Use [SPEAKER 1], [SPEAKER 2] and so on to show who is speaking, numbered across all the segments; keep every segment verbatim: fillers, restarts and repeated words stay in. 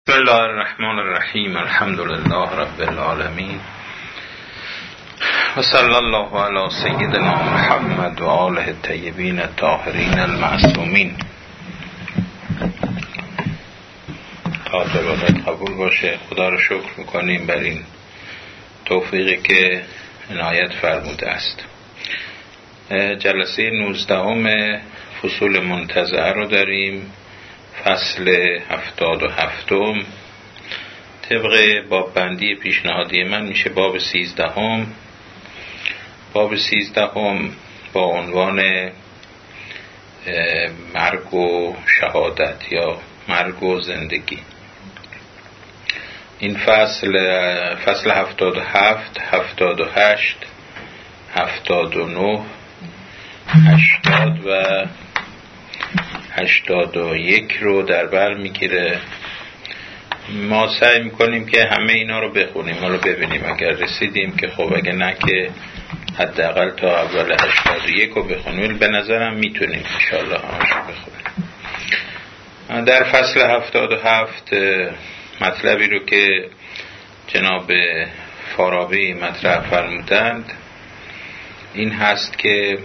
[SPEAKER 1] بسم الله الرحمن الرحیم. الحمد لله رب العالمین و صلی الله علی سیدنا محمد و آله الطیبین الطاهرین المعصومین. خاطرات قبول باشه. خدا رو شکر میکنیم بر این توفیقی که عنایت فرموده است. جلسه نوزدهم فصول منتزعه رو داریم، فصل هفتاد و هفتم. طبق باب بندی پیشنهادی من میشه باب سیزدهم. باب سیزدهم با عنوان مرگ و شهادت یا مرگ و زندگی. این فصل فصل هفتاد و هفت، هفتاد و هشت، هفتاد و نه، هشتاد و هشتاد و یک رو در بر میگیره. ما سعی میکنیم که همه اینا رو بخونیم، ما رو ببینیم. اگر رسیدیم که خب، اگه نه که حداقل تا اول هشتاد و یک رو بخونیم. به نظرم میتونیم انشاءالله همش رو بخونیم. در فصل هفتاد و هفت مطلبی رو که جناب فارابی مطرح فرمودند این هست که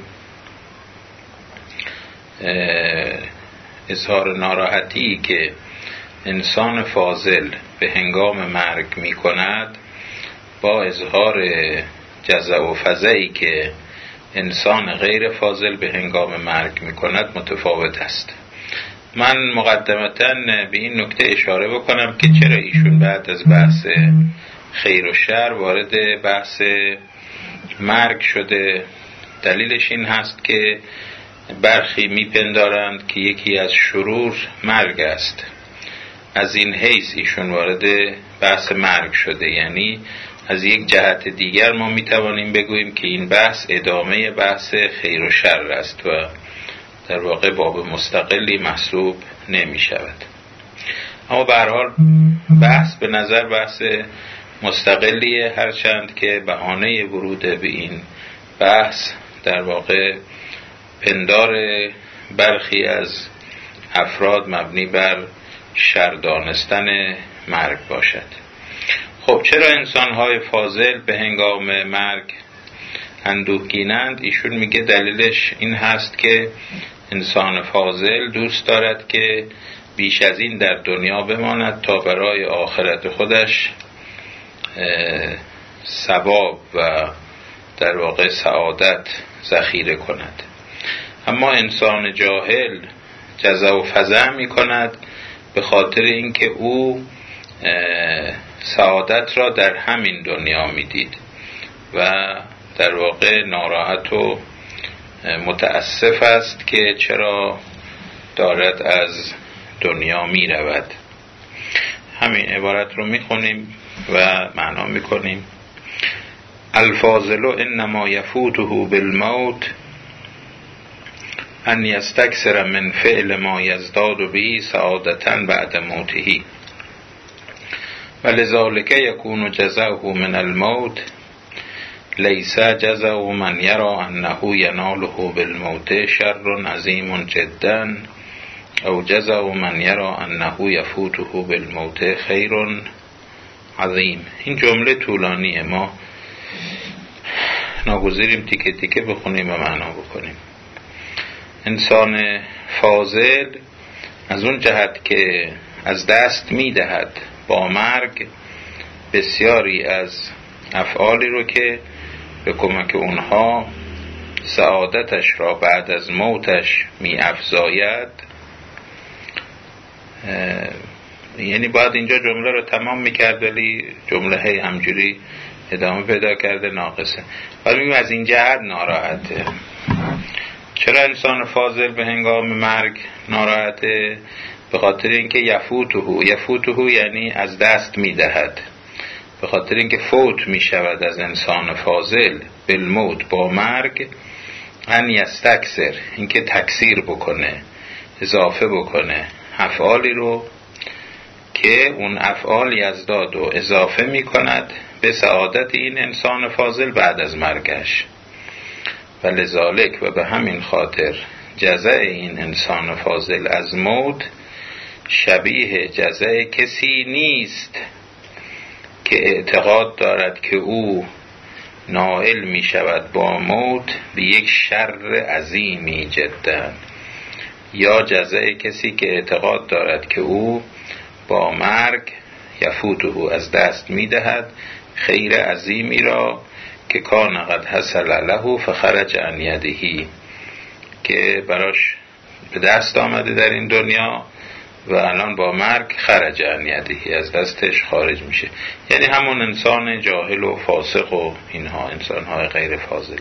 [SPEAKER 1] اظهار ناراحتی که انسان فاضل به هنگام مرگ می کند با اظهار جزع و فزعی که انسان غیر فاضل به هنگام مرگ می کند متفاوت است. من مقدمتاً به این نکته اشاره بکنم که چرا ایشون بعد از بحث خیر و شر وارد بحث مرگ شده. دلیلش این هست که برخی میپندارند که یکی از شرور مرگ است. از این حیث ایشون وارد بحث مرگ شده. یعنی از یک جهت دیگر ما میتوانیم بگوییم که این بحث ادامه بحث خیر و شر است و در واقع باب مستقلی محسوب نمی شود. اما به هر حال بحث به نظر بحث مستقلیه، هرچند که بهانه ورود به این بحث در واقع پندار برخی از افراد مبنی بر شر دانستن مرگ باشد. خب چرا انسان‌های فاضل به هنگام مرگ اندوهگینند؟ ایشون میگه دلیلش این هست که انسان فاضل دوست دارد که بیش از این در دنیا بماند تا برای آخرت خودش ثواب و در واقع سعادت ذخیره کند. اما انسان جاهل جزع و فزع می کند به خاطر اینکه او سعادت را در همین دنیا می دید و در واقع ناراحت و متاسف است که چرا دارد از دنیا می رود. همین عبارت رو می خونیم و معنا می کنیم. الفاضل انما یفوته بالموت ان یستکثر من فعل ما یزداد به سعادتا بعد موته ولذلك یکون جزاؤه من الموت لیس جزاء من یرى انه یناله بالموت شر عظیم جدا او جزاء من یرى انه یفوته بالموت خیر عظیم. این جمله طولانیه، ما ناگزیریم تیکه تیکه بخونیم و معنا بکنیم. انسان فاضل از اون جهت که از دست میدهد با مرگ بسیاری از افعالی رو که به کمک اونها سعادتش را بعد از موتش می افزاید. یعنی باید اینجا جمله رو تمام میکرد ولی جمله هی همجوری ادامه پیدا کرده، ناقصه. ولی میگم از این جهت ناراحته. چرا انسان فاضل به هنگام مرگ ناراحته؟ به خاطر اینکه یفوته یفوته یعنی از دست میدهد. به خاطر اینکه فوت میشود از انسان فاضل بالموت با مرگ ان یستکثر، اینکه تکثیر بکنه، اضافه بکنه افعالی رو که اون افعال یزداد و اضافه میکند به سعادت این انسان فاضل بعد از مرگش. و لذالک و به همین خاطر جزع این انسان فاضل از موت شبیه جزای کسی نیست که اعتقاد دارد که او نائل می شود با موت به یک شر عظیمی جدا، یا جزای کسی که اعتقاد دارد که او با مرگ یفوته از دست می دهد خیر عظیمی را که کان قد حصل له فخرج عن یده، که براش به دست آمده در این دنیا و الان با مرگ خرج عن یده، از دستش خارج میشه. یعنی همون انسان جاهل و فاسق و اینها، انسانهای غیر فاضله.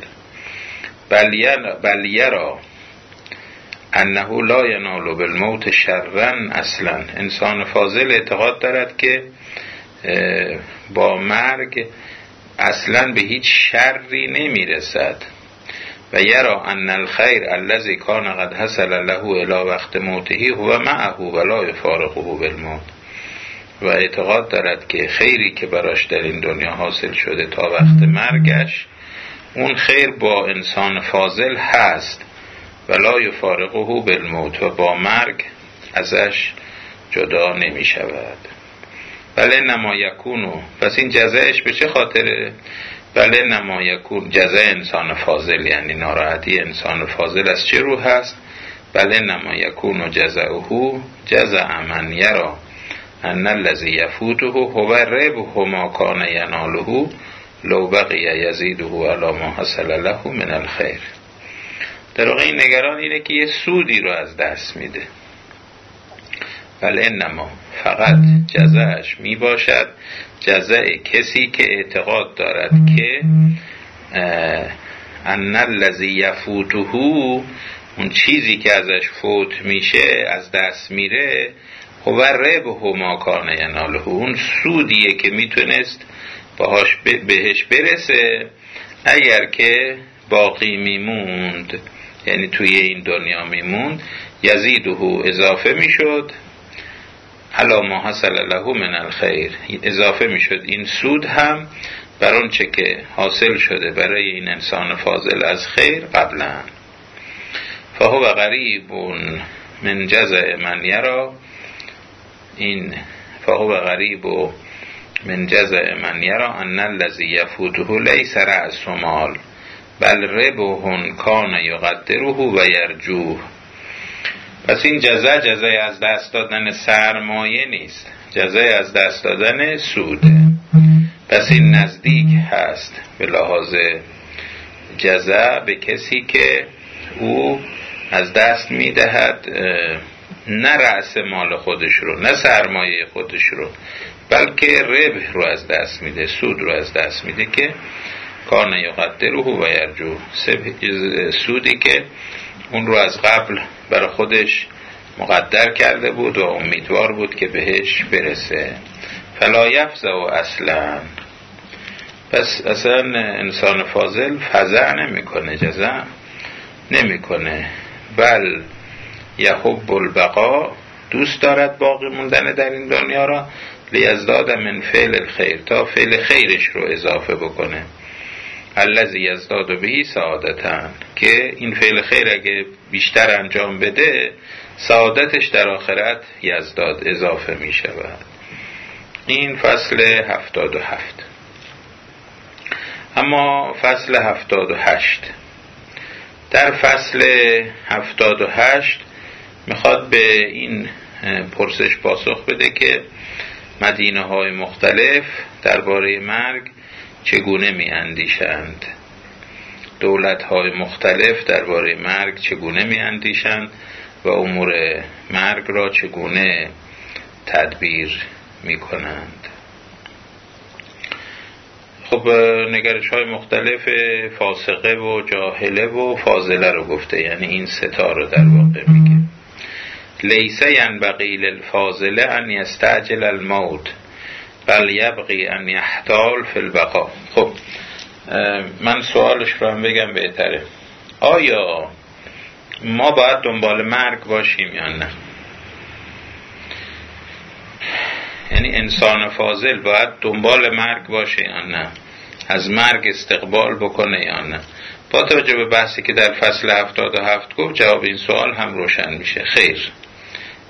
[SPEAKER 1] بل یرا انه لا ینال بالموت شرا اصلا، انسان فاضل اعتقاد دارد که با مرگ اصلا به هیچ شری نمیرسد. و یرا ان الخیر الذی کان قد حصل له الی وقت موته هو معه ولا یفارقه بالموت، و اعتقاد دارد که خیری که براش در این دنیا حاصل شده تا وقت مرگش، اون خیر با انسان فاضل هست ولا یفارقه بالموت، و با مرگ ازش جدا نمی شود. بله نما یکونو، پس این جزایش به چه خاطره؟ بله نما یکون، جزای انسان فاضل یعنی ناراحتی انسان فاضل از چه رو هست؟ بله نما یکونو جزاؤه جزاء من یرا ان الذی یفوته هو ربح ما کان یناله لو بقی یزیده علی ما حصل له من الخیر. در واقع این نگران اینه که یه سودی رو از دست میده. بله انما، فقط جزاش می باشد جزای کسی که اعتقاد دارد که ان الذی یفوته، اون چیزی که ازش فوت میشه از دست میره، هو ربح ما کان یناله، اون سودیه که میتونست باهاش بهش برسه اگر که باقی میموند، یعنی توی این دنیا میموند، یزیده اضافه میشد علی ما حصل له من الخیر، اضافه میشد این سود هم بر اون چه که حاصل شده برای این انسان فاضل از خیر قبلا. فهو غریب من جزاء من یرا، این فهو غریب من جزاء من یرا ان الذی یفوته لیس رأس مال بل ربح کان یقدره و یرجوه. پس این جزا جزای از دست دادن سرمایه نیست، جزای از دست دادن سوده. پس این نزدیک هست به لحاظ جزا به کسی که او از دست میدهد نه رأس مال خودش رو، نه سرمایه خودش رو، بلکه ربح رو از دست میده، سود رو از دست میده که کان یقدره و یرجو، سودی که اون رو از قبل برای خودش مقدر کرده بود و امیدوار بود که بهش برسه. فلا یفزع اصلا، پس اصلا انسان فاضل فزع نمی کنه، جزع نمی کنه، بل یحب البقا، دوست دارد باقی موندن در این دنیا را، لیزداد من فعل الخیر، تا فعل خیرش رو اضافه بکنه، الذی یزداد بهی سعادتن، که این فعل خیر اگه بیشتر انجام بده سعادتش در آخرت یزداد اضافه می شود. این فصل هفتاد و هفت. اما فصل هفتاد و هشت، در فصل هفتاد و هشت میخواد به این پرسش پاسخ بده که مدینه های مختلف درباره مرگ چگونه می اندیشند، دولت های مختلف درباره مرگ چگونه می اندیشند و امور مرگ را چگونه تدبیر می کنند. خب نگرش های مختلف فاسقه و جاهله و فاضله رو گفته، یعنی این ستا رو در واقع میگه. لیس ینبغی للفاضله ان یستعجل الموت بل یبغی ان یحتال فی البقا. خب من سوالش رو هم بگم بهتره، آیا ما باید دنبال مرگ باشیم یا نه؟ یعنی انسان فاضل باید دنبال مرگ باشه یا نه؟ از مرگ استقبال بکنه یا نه؟ با توجه به بحثی که در فصل هفتاد و هفت گفت جواب این سوال هم روشن میشه، خیر.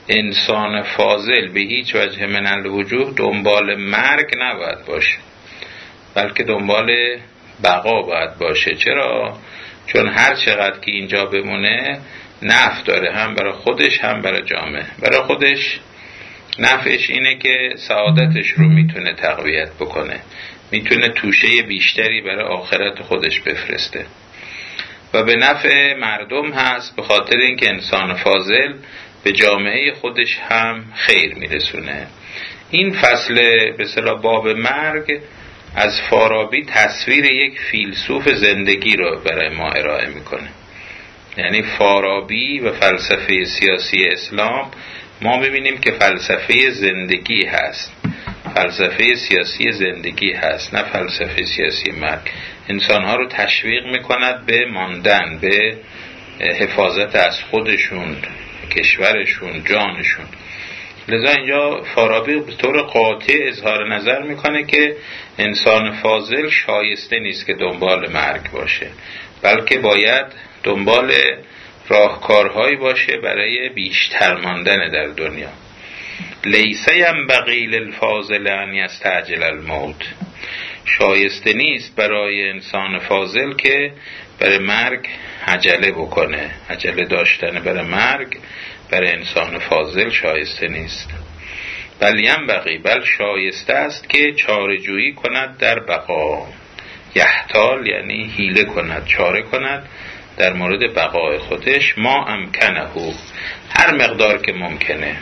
[SPEAKER 1] انسان فاضل به هیچ وجه من الوجوه دنبال مرگ نباید باشه، بلکه دنبال بقا باید باشه. چرا؟ چون هر چقدر که اینجا بمونه نفع داره، هم برای خودش هم برای جامعه. برای خودش نفعش اینه که سعادتش رو میتونه تقویت بکنه، میتونه توشه بیشتری برای آخرت خودش بفرسته، و به نفع مردم هست، به خاطر اینکه انسان فاضل به جامعه خودش هم خیر میرسونه. این فصل به اصطلاح باب مرگ از فارابی تصویر یک فیلسوف زندگی رو برای ما ارائه میکنه. یعنی فارابی و فلسفه سیاسی اسلام ما ببینیم که فلسفه زندگی هست، فلسفه سیاسی زندگی هست، نه فلسفه سیاسی مرگ. انسانها رو تشویق میکند به ماندن، به حفاظت از خودشون، کشورشون، جانشون. لذا اینجا فارابی به طور قاطع اظهار نظر میکنه که انسان فاضل شایسته نیست که دنبال مرگ باشه، بلکه باید دنبال راهکارهایی باشه برای بیشتر ماندن در دنیا. لیس ینبغی للفاضل ان یستعجل الموت. شایسته نیست برای انسان فاضل که برای مرگ عجله بکنه. عجله داشتن برای مرگ برای انسان فاضل شایسته نیست. بل ینبغی، بل شایسته است که چاره‌جویی کند در بقا. یحتال یعنی حیله کند، چاره کند در مورد بقای خودش. ما امکنه، هر مقدار که ممکنه،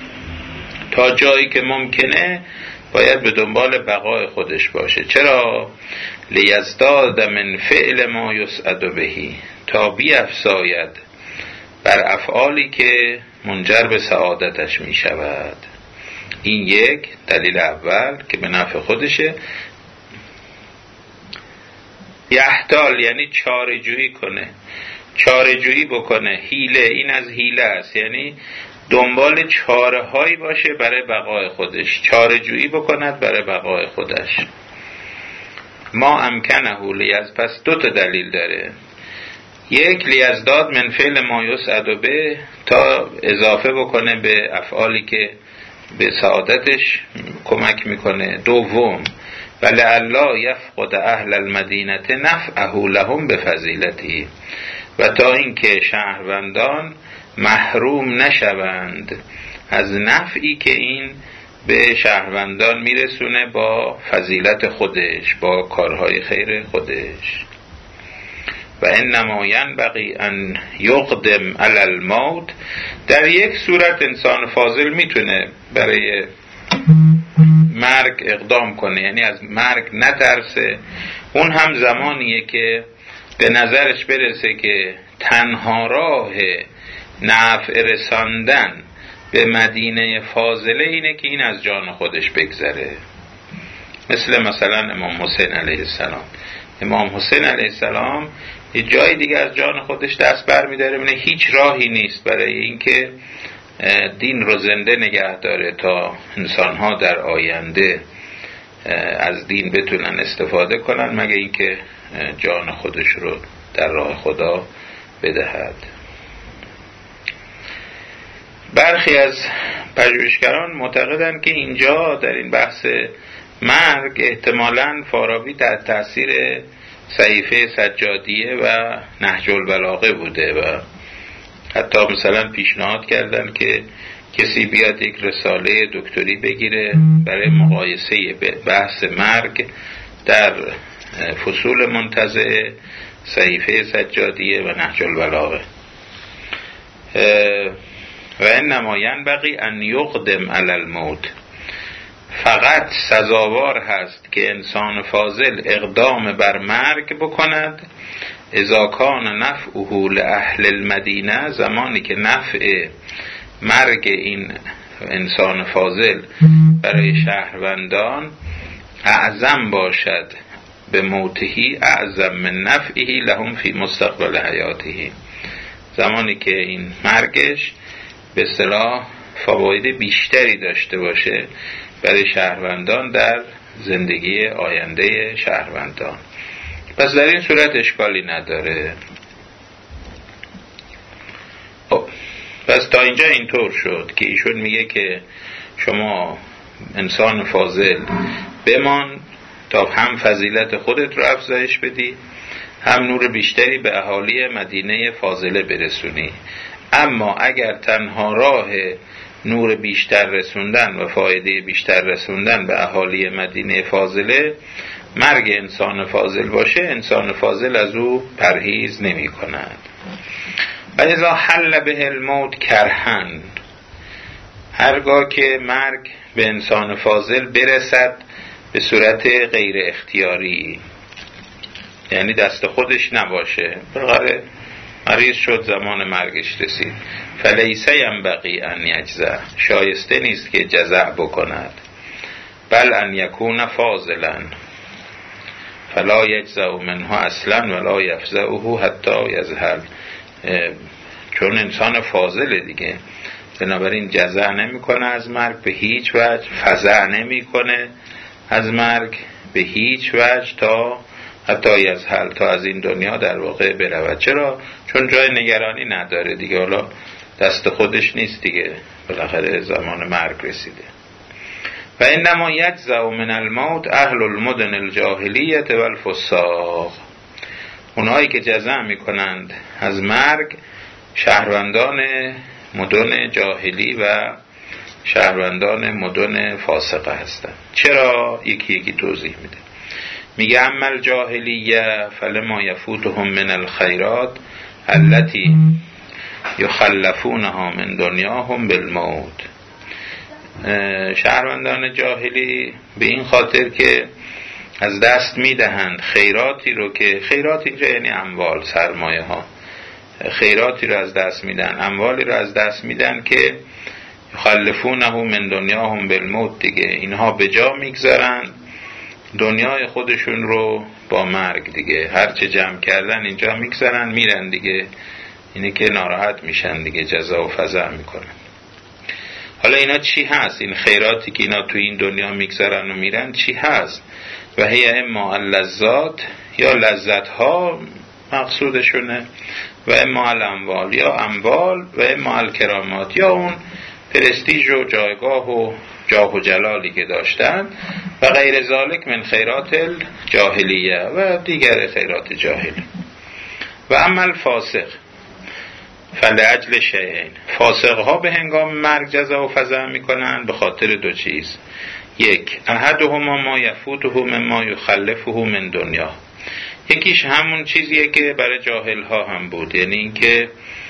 [SPEAKER 1] تا جایی که ممکنه باید به دنبال بقای خودش باشه. چرا؟ لیزداد من فعل ما یسعد بهی، تا بیفزاید بر افعالی که منجر به سعادتش می شود. این یک دلیل اول که به نفع خودشه. یحتال یعنی چاره جویی کنه، چاره جویی بکنه. حیله، این از حیله است، یعنی دنبال چاره هایی باشه برای بقای خودش، چاره جویی بکند برای بقای خودش. ما امکنه لیز، پس دو تا دلیل داره. یک، لیزداد من فعل ما یسعد به، تا اضافه بکنه به افعالی که به سعادتش کمک میکنه. دوم، ولعلا یفقد اهل المدینه نفعه لهم بفضیلته، و تا اینکه شهروندان محروم نشوند از نفعی که این به شهروندان میرسونه با فضیلت خودش، با کارهای خیر خودش. و انما ینبغی ان یقدم علی الموت. در یک صورت انسان فاضل میتونه برای مرگ اقدام کنه، یعنی از مرگ نترسه. اون هم زمانیه که به نظرش برسه که تنها راه نفع رساندن به مدینه فاضله اینه که این از جان خودش بگذره. مثل مثلا امام حسین علیه السلام. امام حسین علیه السلام یه جای دیگه از جان خودش دست بر می‌داره، می‌بینه هیچ راهی نیست برای اینکه دین رو زنده نگه داره تا انسان‌ها در آینده از دین بتونن استفاده کنن، مگه اینکه جان خودش رو در راه خدا بدهد. برخی از پژوهشگران معتقدند که اینجا در این بحث مرگ احتمالاً فارابی در تأثیر صحیفه سجادیه و نهج البلاغه بوده و حتی مثلا پیشنهاد کردن که کسی بیاد یک رساله دکتری بگیره برای مقایسه بحث مرگ در فصول منتزه صحیفه سجادیه و نهج البلاغه. و انما ینبغی ان یقدم علی الموت. فقط سزاوار هست که انسان فاضل اقدام بر مرگ بکند اذا کان نفعه لأهل المدینه، زمانی که نفع مرگ این انسان فاضل برای شهروندان اعظم باشد به موتهی، اعظم من نفعه لهم فی مستقبل حیاته. زمانی که این مرگش به اصطلاح فواید بیشتری داشته باشه برای شهروندان در زندگی آینده شهروندان. پس در این صورت اشکالی نداره. پس تا اینجا اینطور شد که ایشون میگه که شما انسان فاضل بمان تا هم فضیلت خودت رو افزایش بدی، هم نور بیشتری به اهالی مدینه فاضله برسونی. اما اگر تنها راه نور بیشتر رسوندن و فایده بیشتر رسوندن به اهالی مدینه فاضله مرگ انسان فاضل باشه، انسان فاضل از او پرهیز نمی کند. و اذا حل به الموت کرهن، هرگاه که مرگ به انسان فاضل برسد به صورت غیر اختیاری، یعنی دست خودش نباشه، بلغره مریض شد زمان مرگش رسید، فلیسه ینبغی ان یجزع، شایسته نیست که جزع بکند، بل ان یکون فاضلا فلا یجزع منها اصلا ولا یفزعه حتی یزهل، چون انسان فاضله دیگه، بنابراین جزع نمی کنه از مرگ به هیچ وجه، فزع نمی کنه از مرگ به هیچ وجه تا حتی یزهل، تا از این دنیا در واقع برود. چرا؟ چون جای نگرانی نداره دیگه، حالا دست خودش نیست دیگه، بالاخره زمان مرگ رسیده. و انما یجزع من الموت اهل المدن الجاهلیه و الفساق، اونایی که جزع میکنند از مرگ شهروندان مدن جاهلی و شهروندان مدن فاسقه هستند. چرا؟ یکی یکی توضیح میده. میگه اما الجاهلیه فلما یفوتهم من الخیرات التي یخلفونها من دنیاهم بالموت، شهروندان جاهلی به این خاطر که از دست میدهند خیراتی رو، که خیرات اینجا یعنی اموال، سرمایه ها، خیراتی رو از دست میدن، اموالی رو از دست میدن که یخلفونه من دنیاهم بالموت، دیگه اینها به جا میگذارن دنیای خودشون رو با مرگ، دیگه هرچه جمع کردن اینجا میگذارن میرن دیگه، اینه که ناراحت میشن دیگه، جزا و فزع میکنن. حالا اینا چی هست؟ این خیراتی که اینا تو این دنیا میگذارن و میرن چی هست؟ و هی اما اللذات، یا لذت ها مقصودشونه، و اما الاموال، یا اموال، و اما الکرامات، یا اون پرستیژ و جایگاه و جاه و جلالی که داشتن، و غیر ذالک من خیرات الجاهلیه، و دیگر خیرات جاهلی. و اما الفاسق فلأجل شیئین، فاسق ها به هنگام مرگ جزا و فزع میکنن به خاطر دو چیز. یک، احدهما ما یفوته مما یخلفه من دنیا، یکیش همون چیزیه که برای جاهل ها هم بود، یعنی این که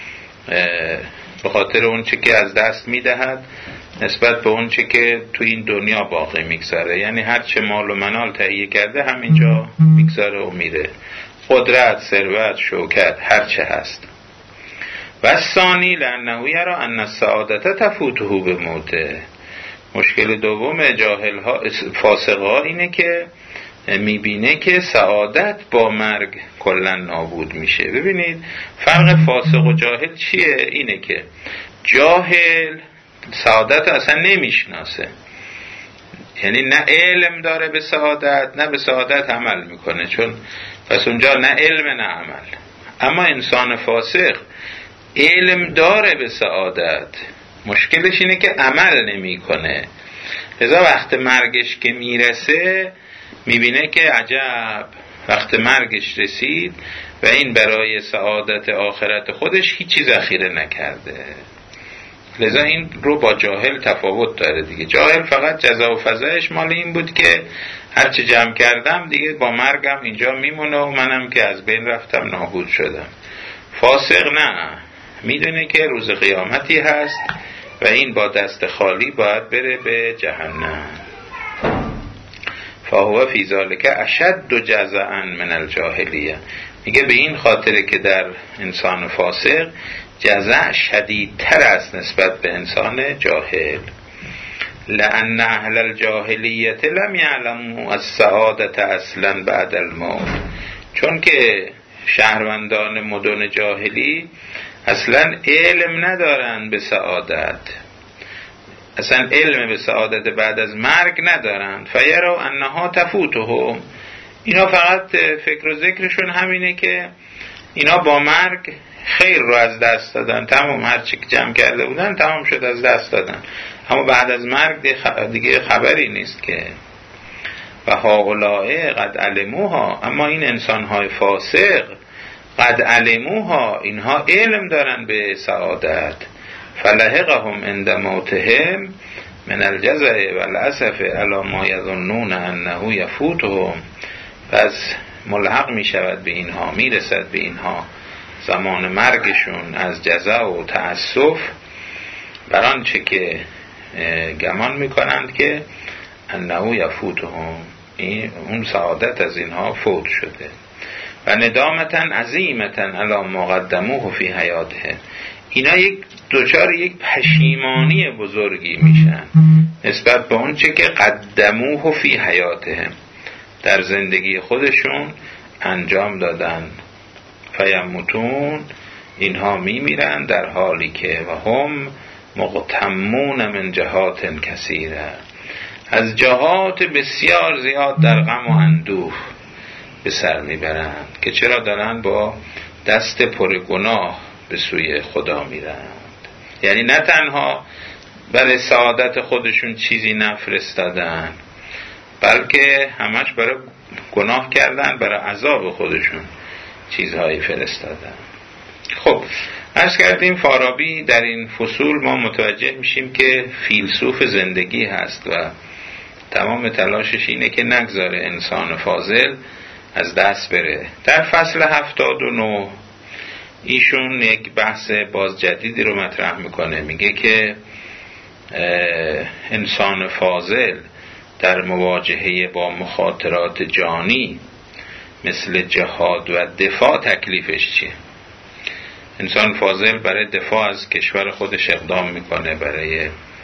[SPEAKER 1] به خاطر اون چی که از دست میدهد نسبت به اون چی که تو این دنیا باقی میگذاره، یعنی هر چه مال و منال تهیه کرده همینجا میگذاره و میره، قدرت، ثروت، شوکت، هر چه هست. و ثانی لانه یرا ان السعادت تفوته بموته، مشکل دوم جاهل ها فاسق ها اینه که میبینه که سعادت با مرگ کلا نابود میشه. ببینید فرق فاسق و جاهل چیه؟ اینه که جاهل سعادت اصلا نمیشناسه، یعنی نه علم داره به سعادت، نه به سعادت عمل میکنه، چون پس اونجا نه علم نه عمل. اما انسان فاسق علم داره به سعادت، مشکلش اینه که عمل نمیکنه. لذا وقت مرگش که میرسه میبینه که عجب وقت مرگش رسید و این برای سعادت آخرت خودش هیچی ذخیره نکرده. لذا این رو با جاهل تفاوت داره دیگه. جاهل فقط جزا و فزایش مال این بود که هرچی جمع کردم دیگه با مرگم اینجا میمونه و منم که از بین رفتم نابود شدم. فاسق نه، میدونه که روز قیامتی هست و این با دست خالی باید بره به جهنم. فهو فی ذالک اشد جزعا من الجاهلیه، میگه به این خاطره که در انسان فاسق جزع شدیدتر است نسبت به انسان جاهل. لأن اهل الجاهلیه لم یعلموا السعادت اصلا بعد الموت، چون که شهروندان مدن جاهلی اصلا علم ندارن به سعادت، اصلا علم به سعادت بعد از مرگ ندارن. فیروا انها تفوتهم، اینا فقط فکر و ذکرشون همینه که اینا با مرگ خیر رو از دست دادن، تمام هر چی که جمع کرده بودن تمام شد، از دست دادن. اما بعد از مرگ دیگه خبری نیست که. و هؤلاء قد علموها، اما این انسان‌های فاسق قد علموها، اینها علم دارن به سعادت. فلحقهم عند موتهم من الجزع والاسف علی ما یظنون انه یفوتهم، پس ملحق می شود به اینها، می رسد به اینها زمان مرگشون از جزع و تأسف بر آنچه که گمان می کنند که انه یفوتهم، اون سعادت از اینها فوت شده. و ندامتا عظیمتا علی ما قدموه فی حیاته، اینا یک دوچار یک پشیمانی بزرگی میشن نسبت به اون چه که قدموه فی حیاتهم، در زندگی خودشون انجام دادن. فیموتون، اینها میمیرن در حالی که و هم مغتمون من جهات کثیره، از جهات بسیار زیاد در غم و اندوه به سر میبرند که چرا دارن با دست پر گناه به سوی خدا میرند. یعنی نه تنها برای سعادت خودشون چیزی نفرستادن، بلکه همش برای گناه کردن، برای عذاب خودشون چیزهایی فرستادن. خب عرض کردیم فارابی در این فصول ما متوجه میشیم که فیلسوف زندگی هست و تمام تلاشش اینه که نگذاره انسان فاضل از دست بره. در فصل هفتاد و نه ایشون یک بحث باز جدیدی رو مطرح میکنه، میگه که انسان فاضل در مواجهه با مخاطرات جانی مثل جهاد و دفاع تکلیفش چیه؟ انسان فاضل برای دفاع از کشور خودش اقدام میکنه، برای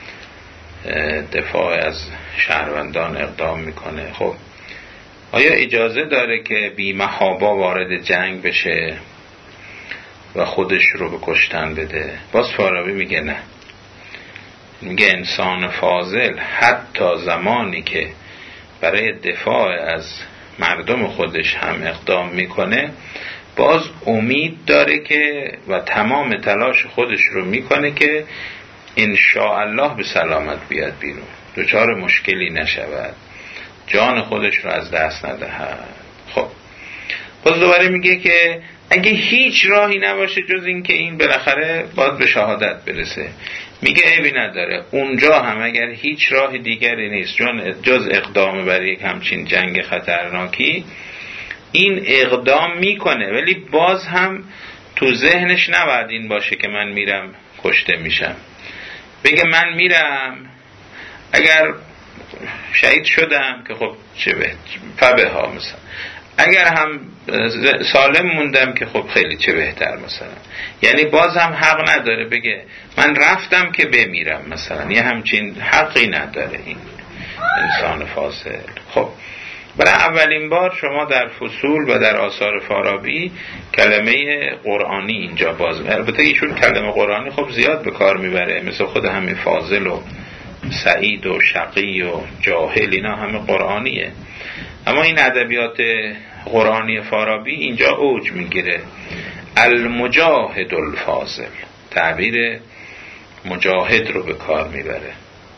[SPEAKER 1] دفاع از شهروندان اقدام میکنه. خب آیا اجازه داره که بی محابا وارد جنگ بشه و خودش رو به کشتن بده؟ باز فارابی میگه نه، میگه انسان فاضل حتی زمانی که برای دفاع از مردم خودش هم اقدام میکنه باز امید داره که و تمام تلاش خودش رو میکنه که انشاءالله به سلامت بیاد بیرون، دچار مشکلی نشود، جان خودش رو از دست ندهد. خب باز دوباره میگه که اگه هیچ راهی نباشه جز این که این بالاخره باید به شهادت برسه، میگه عیبی نداره، اونجا هم اگر هیچ راه دیگری نیست جز اقدام برای یک همچین جنگ خطرناکی، این اقدام میکنه، ولی باز هم تو ذهنش نباید این باشه که من میرم کشته میشم. بگه من میرم، اگر شهید شدم که خب چه به فبه ها، مثلا اگر هم سالم موندم که خب خیلی چه بهتر مثلا. یعنی باز هم حق نداره بگه من رفتم که بمیرم مثلا، یه همچین حقی نداره این انسان فاضل. خب برای اولین بار شما در فصول و در آثار فارابی کلمه قرآنی اینجا باز، البته ایشون کلمه قرآنی خب زیاد به کار میبره، مثل خود همه فاضل و سعید و شقی و جاهل، اینا همه قرآنیه، اما این ادبیات قرآنی فارابی اینجا اوج میگیره. المجاهد الفاضل، تعبیر مجاهد رو به کار میبره.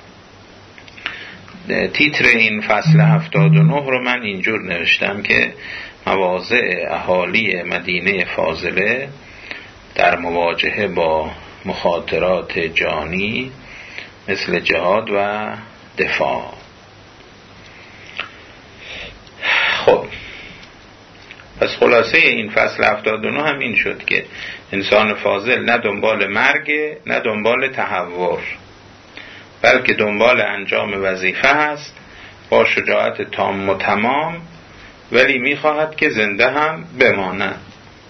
[SPEAKER 1] تیتر این فصل هفتاد و نه رو من اینجور نوشتم که مواضع اهالی مدینه فاضله در مواجهه با مخاطرات جانی مثل جهاد و دفاع. خب پس خلاصه این فصل هفتاد و نه هم این شد که انسان فاضل نه دنبال مرگ نه دنبال تحور، بلکه دنبال انجام وظیفه هست با شجاعت تام و تمام، ولی میخواهد که زنده هم بماند.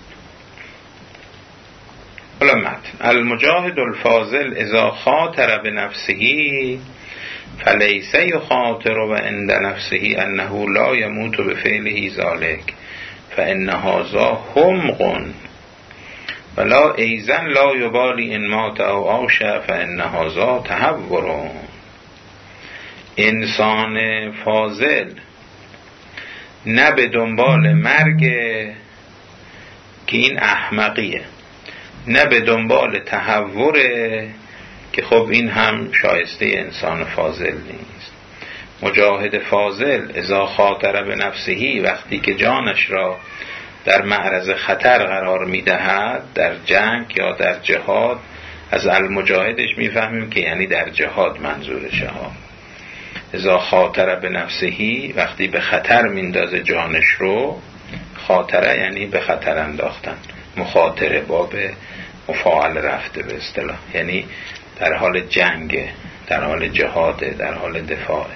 [SPEAKER 1] حالا متن: المجاهد الفاضل اذا خاطر بنفسه فلیس یخاطر و عند نفسه انه لا یموت بفعله ذلك فان هذا حمق ولا ایزن لا یبالی ان مات او عاش فان هذا تهور. انسان فاضل نه به دنبال مرگ که این احمقیه، نه به دنبال تحوره که خب این هم شایسته انسان فاضل نیست. مجاهد فاضل اذا خاطر به نفسهی، وقتی که جانش را در معرض خطر قرار میدهد، در جنگ یا در جهاد، از المجاهدش میفهمیم که یعنی در جهاد منظورشه ها. اذا خاطر به نفسهی، وقتی به خطر میندازه جانش رو. خاطره یعنی به خطر انداختن، مخاطره باب مفاعل رفته به اصطلاح، یعنی در حال جنگه، در حال جهاده، در حال دفاعه.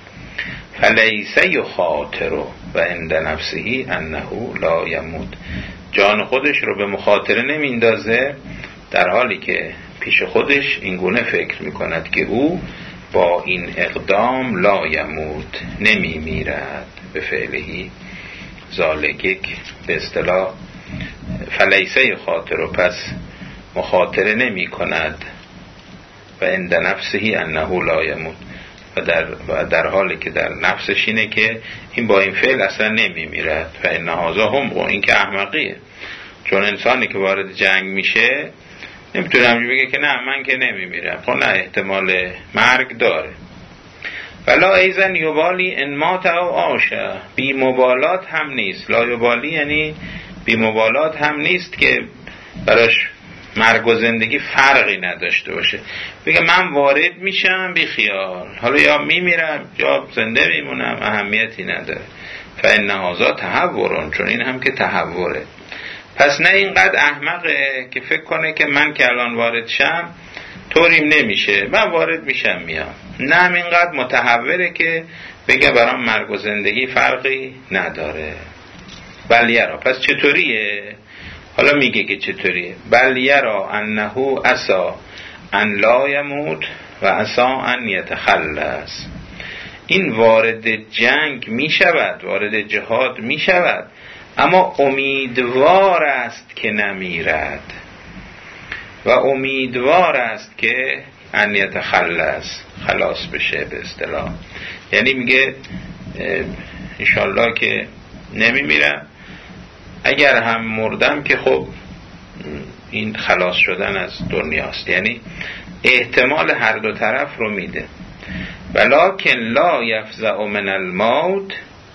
[SPEAKER 1] فلیس یخاطر و عند نفسه انه لا یموت، جان خودش رو به مخاطره نمیندازه در حالی که پیش خودش اینگونه فکر میکند که او با این اقدام لا یموت، نمی میرد. به فعلهی ذالک به اصطلاح فلیس یخاطر، پس مخاطره نمی کند و عند نفسه انه لا یموت، و در, و در حالی که در نفسش اینه که این با این فعل اصلا نمی میرد. و این هذا هم، این که احمقیه، چون انسانی که وارد جنگ میشه نمیتونه همجور بگه که نه من که نمی میرم، خب نه، احتمال مرگ داره. ولا ایزن یبالی ان مات او عاشه، بی مبالات هم نیست. لا یبالی یعنی بی مبالات هم نیست که براش مرگ و زندگی فرقی نداشته باشه، بگه من وارد میشم بی خیال، حالا یا میمیرم یا زنده میمونم، اهمیتی نداره. فإن هذا تهور، چون این هم که تهوره. پس نه اینقدر احمقه که فکر کنه که من که الان وارد شم طوریم نمیشه، من وارد میشم میام. نه هم اینقدر متحوره که بگه برام مرگ و زندگی فرقی نداره. بل یرا، پس چطوریه؟ حالا میگه که چطوریه. بل یرا انه عسى ان لا یموت و عسى ان یتخلص، این وارد جنگ میشود، وارد جهاد میشود، اما امیدوار است که نمیرد و امیدوار است که ان یتخلص، خلاص بشه به اصطلاح. یعنی میگه انشالله که نمیمیرم، اگر هم مردم که خب این خلاص شدن از دنیاست. یعنی احتمال هر دو طرف رو میده. ولکن لا یفزع من الموت،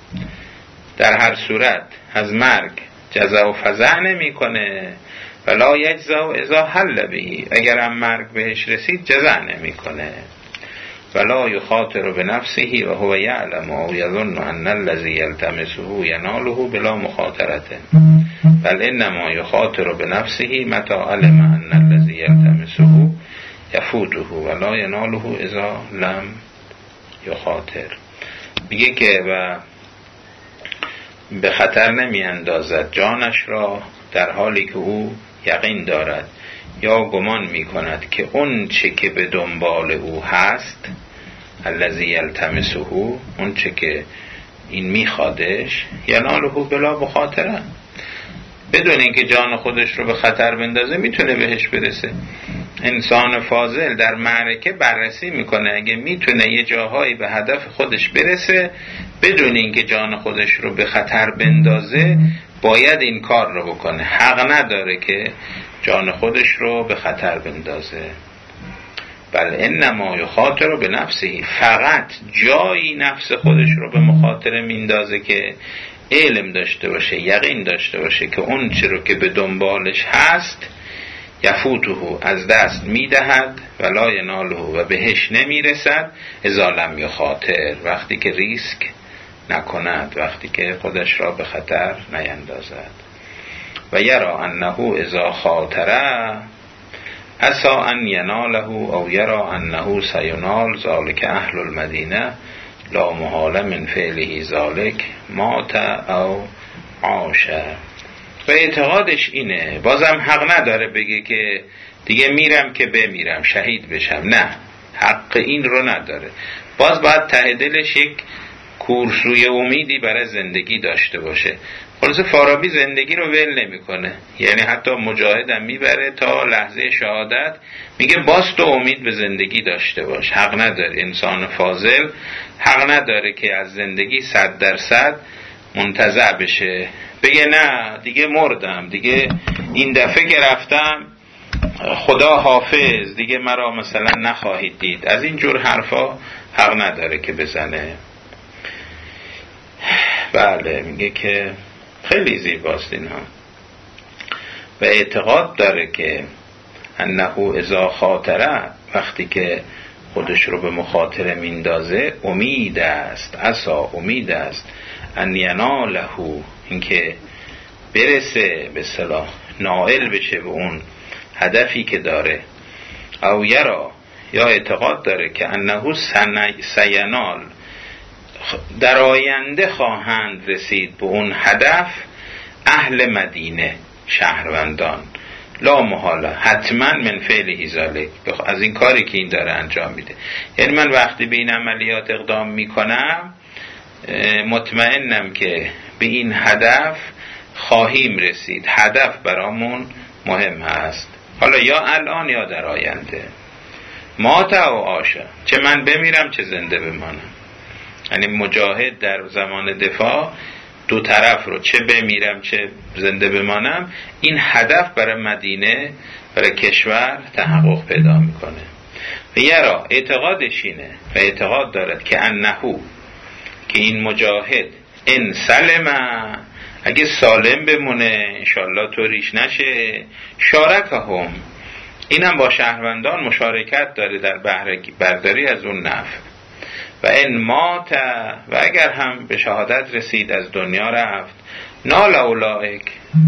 [SPEAKER 1] در هر صورت از مرگ جزع و فزع نمی کنه. ولا یجزع اذا حل بهی، اگر هم مرگ بهش رسید جزع نمی کنه. ولا یخاطر بنفسه و هو یعلم و یظن ان الذی یلتمسه یناله بلا مخاطره، بل انما یخاطر بنفسه متى علم ان الذی یلتمسه یفوته ولا یناله اذا لم یخاطر. میگه که و به خطر نمی اندازد جانش را در حالی که او یقین دارد یا گمان می کند که اون چه که به دنبال او هست، الذی یلتمسه، اون چه که این میخوادش، یناله بلا مخاطره، بدون اینکه جان خودش رو به خطر بندازه میتونه بهش برسه. انسان فاضل در معرکه بررسی میکنه، اگه میتونه یه جاهایی به هدف خودش برسه بدون اینکه جان خودش رو به خطر بندازه، باید این کار رو بکنه. حق نداره که جان خودش رو به خطر بندازه. بل انما یخاطر به نفسه، فقط جایی نفس خودش رو به مخاطره میندازه که علم داشته باشه، یقین داشته باشه که اون چی رو که به دنبالش هست یفوته، از دست میدهد، ولا یناله، و بهش نمیرسد، اذا لم یخاطر، وقتی که ریسک نکند، وقتی که خودش را به خطر نیندازد. و یرا انه اذا خاطره عسى ان یناله او یرا انه سینال ذلک اهل المدینه لا محال من فعله ذلک مات او عاش. و اعتقادش اینه، بازم حق نداره بگه که دیگه میرم که بمیرم شهید بشم، نه، حق این رو نداره. باز باید ته دلش یک کورسوی امیدی برای زندگی داشته باشه. خلاصه فارابی زندگی رو ول نمیکنه، یعنی حتی مجاهدم میبره تا لحظه شهادت، میگه باز تو امید به زندگی داشته باش. حق نداره انسان فاضل، حق نداره که از زندگی صد درصد منتزع بشه، بگه نه دیگه مردم، دیگه این دفعه که رفتم خدا حافظ، دیگه مرا مثلا نخواهید دید. از این جور حرفا حق نداره که بزنه. بله میگه که خیلی زیباست اینها و اعتقاد داره که انه اذا خاطره، وقتی که خودش رو به مخاطره میندازه، امید است، عسا امید است ان یناله، اینکه برسه به اصطلاح نائل بشه به اون هدفی که داره. او یرا، یا اعتقاد داره که انه سینال، در آینده خواهند رسید به اون هدف اهل مدینه، شهروندان، لا محاله، حتما من فعل ذلک، از این کاری که این داره انجام میده. یعنی من وقتی به این عملیات اقدام میکنم مطمئنم که به این هدف خواهیم رسید، هدف برامون مهم هست، حالا یا الان یا در آینده. مات و عاشه، چه من بمیرم چه زنده بمانم. یعنی مجاهد در زمان دفاع دو طرف رو، چه بمیرم چه زنده بمانم، این هدف برای مدینه، برای کشور تحقق پیدا میکنه. و یرا، اعتقادش اینه و اعتقاد دارد که انهو، که این مجاهد ان سلم، اگه سالم بمونه انشالله طوریش نشه، شارکهم، اینم با شهروندان مشارکت داره در بهره برداری از اون نفع. و ان مات، و اگر هم به شهادت رسید، از دنیا رفت، نال اولائک،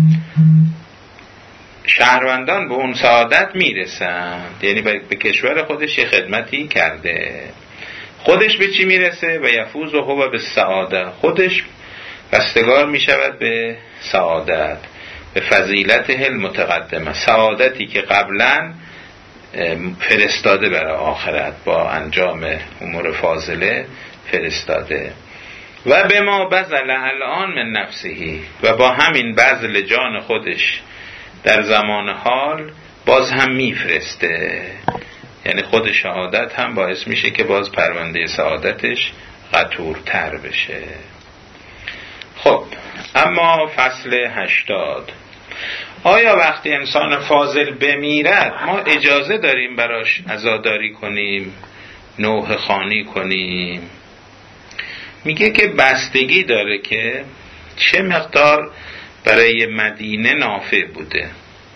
[SPEAKER 1] شهروندان به اون سعادت میرسند، یعنی به کشور خودش یه خدمتی کرده. خودش به چی میرسه؟ و یفوز و هو به سعادت، خودش بستگار میشود به سعادت، به فضیلت المتقدمه، سعادتی که قبلا فرستاده برای آخرت، با انجام امور فاضله فرستاده. و به ما بذل الان من نفسهی، و با همین بذل جان خودش در زمان حال باز هم میفرسته. یعنی خود شهادت هم باعث میشه که باز پرونده سعادتش قطورتر بشه. خب اما فصل هشتاد، آیا وقتی انسان فاضل بمیرد ما اجازه داریم براش عزاداری کنیم، نوحه خوانی کنیم؟ میگه که بستگی داره که چه مقدار برای مدینه نافع بوده،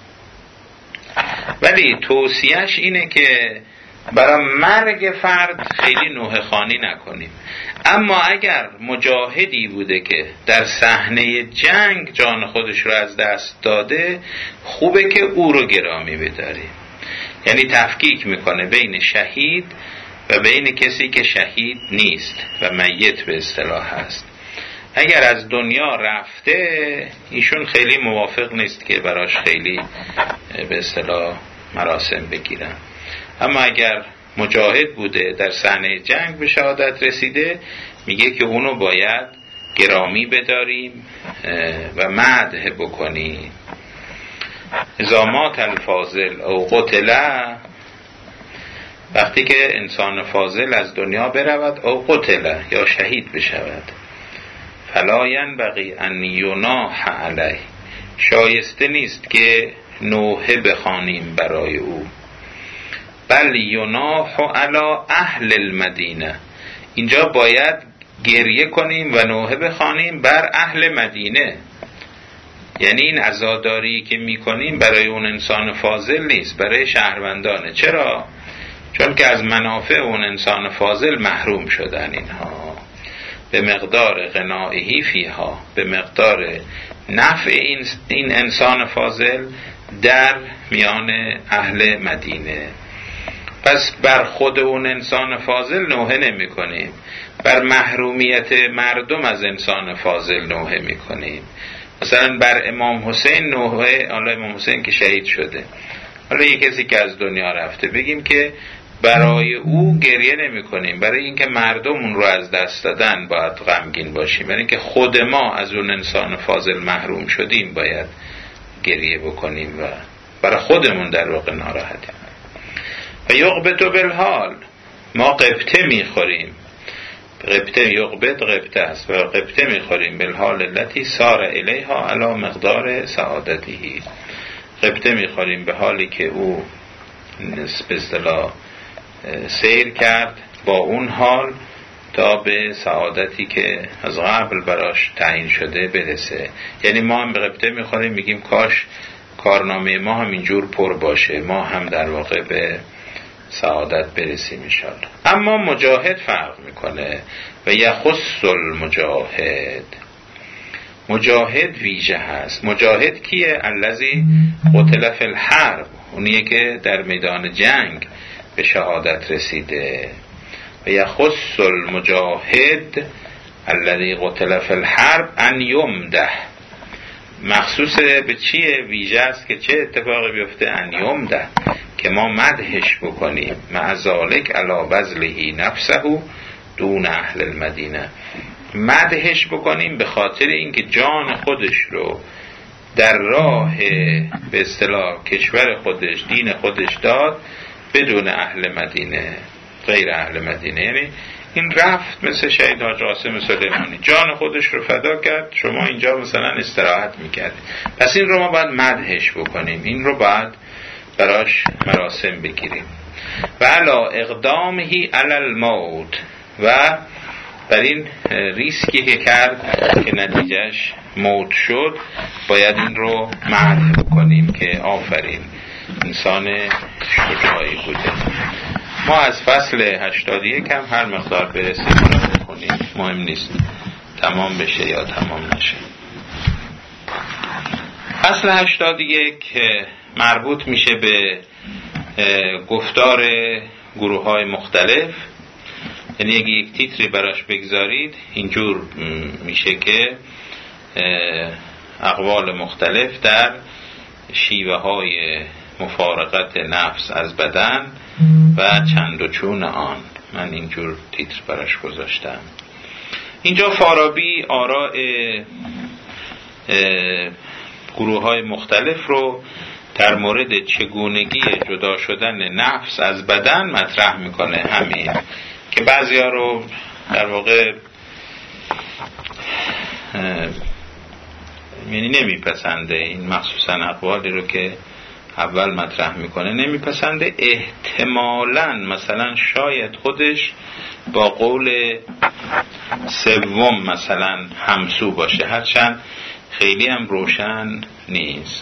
[SPEAKER 1] ولی توصیهش اینه که برای مرگ فرد خیلی نوحه خوانی نکنیم. اما اگر مجاهدی بوده که در صحنه جنگ جان خودش رو از دست داده، خوبه که او رو گرامی بداریم. یعنی تفکیک میکنه بین شهید و بین کسی که شهید نیست و میت به اصطلاح هست. اگر از دنیا رفته ایشون خیلی موافق نیست که براش خیلی به اصطلاح مراسم بگیرن. اما اگر مجاهد بوده در صحنه جنگ به شهادت رسیده، میگه که اونو باید گرامی بداریم و مدح بکنیم. اذا مات الفاضل او قتل، وقتی که انسان فاضل از دنیا برود، او قتل یا شهید بشود، فلا ینبغی ان یناح علیه، شایسته نیست که نوحه بخوانیم برای او، بل یناح علی اهل المدینه، اینجا باید گریه کنیم و نوحه بخوانیم بر اهل مدینه. یعنی این عزاداری که میکنیم برای اون انسان فاضل نیست، برای شهروندانه. چرا؟ چون که از منافع اون انسان فاضل محروم شدن اینها، به مقدار غنائهی فیها، به مقدار نفع این, این انسان فاضل در میان اهل مدینه. پس بر خود اون انسان فاضل نوحه نمی کنیم، بر محرومیت مردم از انسان فاضل نوحه می کنیم. مثلا بر امام حسین نوحه، حالا امام حسین که شهید شده، حالا یک کسی که از دنیا رفته، بگیم که برای او گریه نمی کنیم، برای اینکه مردم اون رو از دست دادن باید غمگین باشیم، برای اینکه خود ما از اون انسان فاضل محروم شدیم باید گریه بکنیم و برای خودمون در واقع ناراحتیم. و یقبتو بالحال، ما قبطه میخوریم قبطه یقبط قبطه است و قبطه میخوریم بالحال التي سار الیها علی مقدار سعادتی. قبطه میخوریم به حالی که او به اصطلاح سیر کرد با اون حال تا به سعادتی که از قبل براش تعیین شده برسه. یعنی ما هم به قبطه میخوریم میگیم کاش کارنامه ما هم اینجور پر باشه، ما هم در واقع به سعادت برسیم انشاءالله. اما مجاهد فرق میکنه و یخص المجاهد. مجاهد ویژه هست. مجاهد کیه؟ الذی قتل فی الحرب، اونیه که در میدان جنگ به شهادت رسیده. و یخص المجاهد الذی قتل فی الحرب ان یمده. مخصوص به چیه؟ ویژه است که چه اتفاقی بیفته؟ ان یمده، که ما مدحش بکنیم. مع ذالک علی بذله نفسه دون اهل المدینه. مدحش بکنیم به خاطر اینکه جان خودش رو در راه به اصطلاح کشور خودش، دین خودش داد بدون اهل مدینه، غیر اهل مدینه. یعنی این رفت مثل شهید حاج قاسم سلیمانی، جان خودش رو فدا کرد، شما اینجا مثلا استراحت میکردید. پس این رو ما باید مدحش بکنیم، این رو باید براش مراسم بگیریم. و علا اقدامهی علی الموت، و بر این ریسکی که کرد که نتیجهش موت شد باید این رو مدح بکنیم که آفرین انسان شجاعی بوده. ما از فصل هشتاد و یک هم هر مقدار برسیم رو بکنیم، مهم نیست تمام بشه یا تمام نشه. فصل هشتاد و یک مربوط میشه به گفتار گروه های مختلف. یعنی اگه یک تیتری براش بگذارید اینجور میشه که اقوال مختلف در شیوه های مفارقت نفس از بدن و چند و چون آن. من اینجور تیتر براش گذاشتم. اینجا فارابی آراء گروه های مختلف رو در مورد چگونگی جدا شدن نفس از بدن مطرح میکنه. همین که بعضی ها رو در واقع یعنی نمیپسنده، این مخصوصا اقوالی رو که اول مطرح میکنه نمیپسنده. احتمالاً مثلا شاید خودش با قول سوم مثلا همسو باشه، هرچند خیلی هم روشن نیست.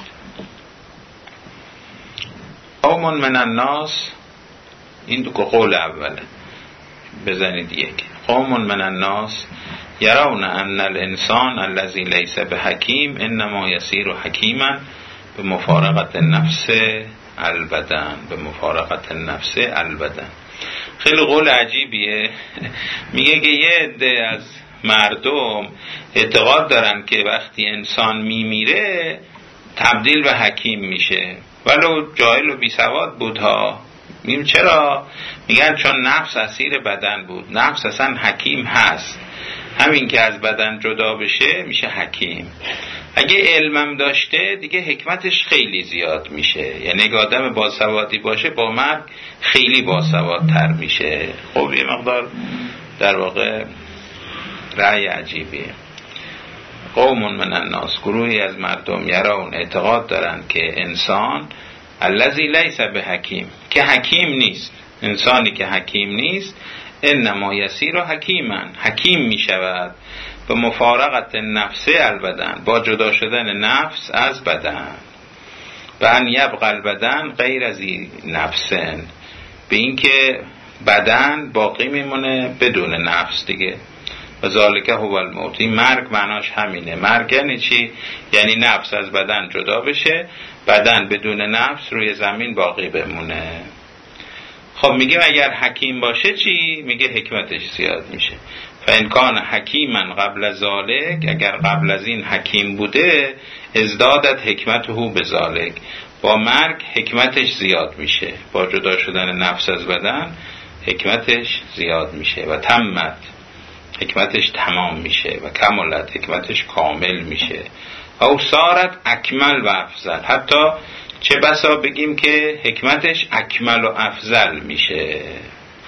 [SPEAKER 1] قوم من الناس، این دو قول اوله، بزنید یک. قوم من الناس یرون ان الانسان الذي ليس بحکیم انما يصير حکیما به مفارقت نفس البدن. به مفارقت نفس البدن خیلی قول عجیبیه. میگه که یه عده از مردم اعتقاد دارن که وقتی انسان میمیره تبدیل به حکیم میشه، ولو جاهل و بیسواد بود ها. میگم چرا؟ میگن چون نفس اسیر بدن بود. نفس اصلا حکیم هست، همین که از بدن جدا بشه میشه حکیم. اگه علمم داشته دیگه حکمتش خیلی زیاد میشه، یعنی اگه آدم باسوادی باشه با مرگ خیلی باسوادتر میشه. خب یه مقدار در واقع رأی عجیبیه. قوم من الناس، گروهی از مردم یرون اعتقاد دارن که انسان الذی لیس بحکیم، که حکیم نیست. انسانی که حکیم نیست انما یصیر حکیما، حکیم میشود به مفارقت نفس البدن، با جدا شدن نفس از بدن. و ان یبقى البدن غیر از نفسن، به این که بدن باقی میمونه بدون نفس دیگه. و ذالک هو الموت، این مرگ معناش همینه. مرگ یعنی چی؟ یعنی نفس از بدن جدا بشه، بدن بدون نفس روی زمین باقی بمونه. خب میگه اگر حکیم باشه چی؟ میگه حکمتش زیاد میشه. فإن کان حکیما قبل ذالک، اگر قبل از این حکیم بوده ازدادت حکمته بذالک، با مرگ حکمتش زیاد میشه، با جدا شدن نفس از بدن حکمتش زیاد میشه. و تمت، حکمتش تمام میشه. و کمالت، حکمتش کامل میشه. او صارت اکمل و افضل، حتی چه بسا بگیم که حکمتش اکمل و افضل میشه.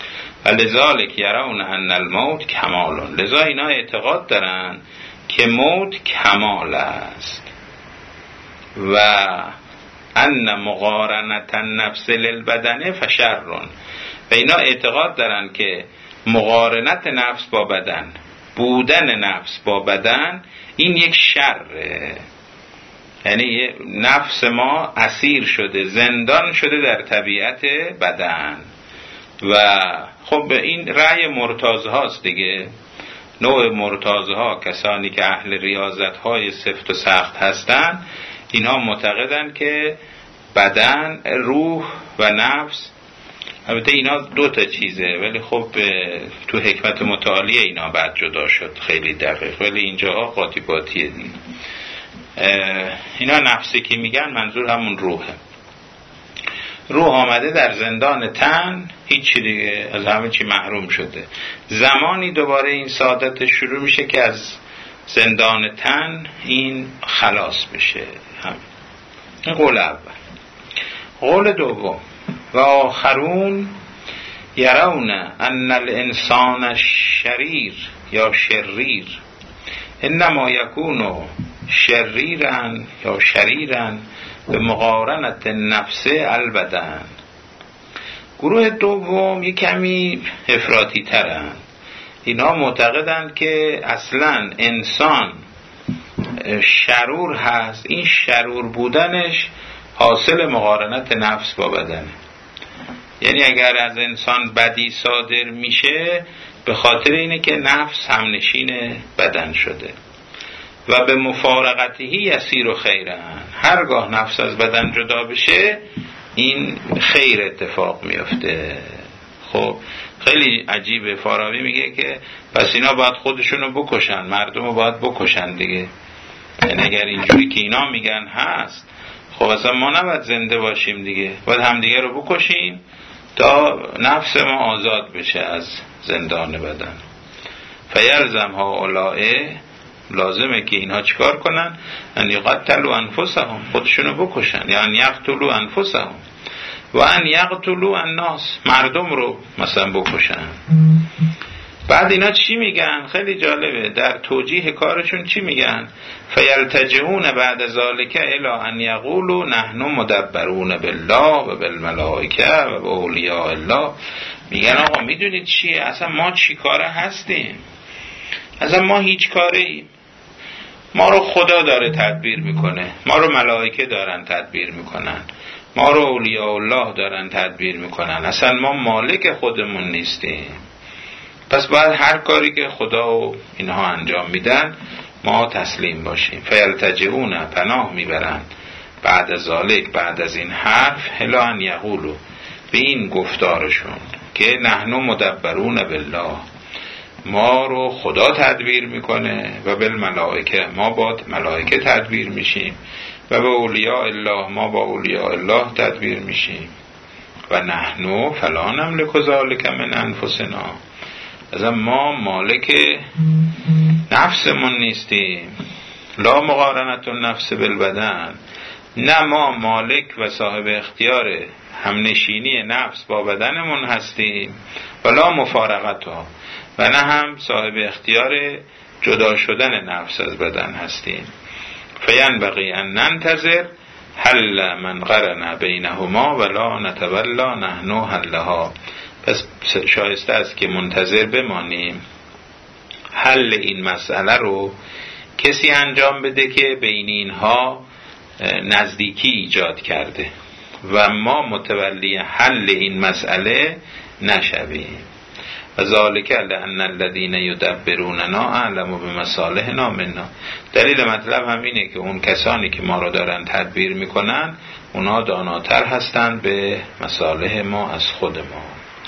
[SPEAKER 1] فلذلک یرون ان الموت کمال، لذا اینا اعتقاد دارن که موت کمال است. و ان مقارنت النفس للبدن فشر، و اینا اعتقاد دارن که مقارنت نفس با بدن، بودن نفس با بدن، این یک شره. یعنی نفس ما اسیر شده، زندان شده در طبیعت بدن. و خب این رأی مرتاض هاست دیگه. نوع مرتاض ها، کسانی که اهل ریاضت های سفت و سخت هستن، اینا معتقدن که بدن، روح و نفس، البته اینا دو تا چیزه ولی خب تو حکمت متعالی اینا بعد جدا شد خیلی دقیق، ولی اینجا قاطی دیگه. اینا نفسی که میگن منظور همون روحه. روح آمده در زندان تن، هیچی دیگه، از همه چی محروم شده. زمانی دوباره این سعادت شروع میشه که از زندان تن این خلاص بشه. همین. این قول اول. قول دوم، و آخرون یرون ان الانسان شریر یا شریر انما یکون شریرن یا شریرن به مقارنت نفس البدن. گروه دوم یک کمی افراطی ترن. اینا معتقدند که اصلا انسان شرور هست، این شرور بودنش حاصل مقارنت نفس با بدنه. یعنی اگر از انسان بدی صادر میشه به خاطر اینه که نفس همنشین بدن شده. و به مفارقتهی یسیر و خیرن، هرگاه نفس از بدن جدا بشه این خیر اتفاق میفته. خب خیلی عجیبه. فارابی میگه که پس اینا باید خودشونو بکشن، مردم رو باید بکشن دیگه. یعنی اگر اینجوری که اینا میگن هست، خب اصلا ما نباید زنده باشیم دیگه، باید همدیگه رو بکشیم تا نفس ما آزاد بشه از زندان بدن. فیلزم ها اولائه، لازمه که اینها چیکار کنن؟ ان یقتلوا انفسهم، خودشونو بکشن، یعنی یقتلوا انفسهم و ان یقتلوا الناس، مردم رو مثلا بکشن. بعد اینا چی میگن؟ خیلی جالبه، در توجیه کارشون چی میگن؟ فیلتجئون بعد ذالک الی ان یقولوا نحن مدبرون بالله و بالملائکه و باولیاء الله. میگن آقا میدونید چیه؟ اصلا ما چی کاره هستیم؟ اصلا ما هیچ کاره ایم. ما رو خدا داره تدبیر میکنه، ما رو ملائکه دارن تدبیر میکنن، ما رو اولیاء الله دارن تدبیر میکنن. اصلا ما مالک خودمون نیستیم. پس باید هر کاری که خدا و اینها انجام میدن ما تسلیم باشیم. فیلتجئون، پناه میبرن، بعد از ذالک، بعد از این حرف، الی ان یقولوا، به این گفتارشون که نحن مدبرون بالله، ما رو خدا تدبیر میکنه، و بالملائکه، ما با ملائکه تدبیر میشیم، و به اولیاء الله، ما با اولیاء الله تدبیر میشیم، و نحن فلا نملک ذلک من انفسنا، از ما مالک نفسمون نیستیم. لا مقارنت النفس بالبدن، نه ما مالک و صاحب اختیار همنشینی نفس با بدنمون هستیم، ولا مفارقتها، و نه هم صاحب اختیار جدا شدن نفس از بدن هستیم. فینبغی ان ننتظر حل من قرن بینهما ولا نتولا نحن حلها. پس شایسته است که منتظر بمانیم حل این مسئله رو کسی انجام بده که بین اینها نزدیکی ایجاد کرده و ما متولی حل این مسئله نشویم. و ذالک لأن الذین یدبروننا اعلم بمصالحنا منا. دلیل مطلب همینه که اون کسانی که ما رو دارن تدبیر میکنن اونا داناتر هستن به مصالح ما از خود ما.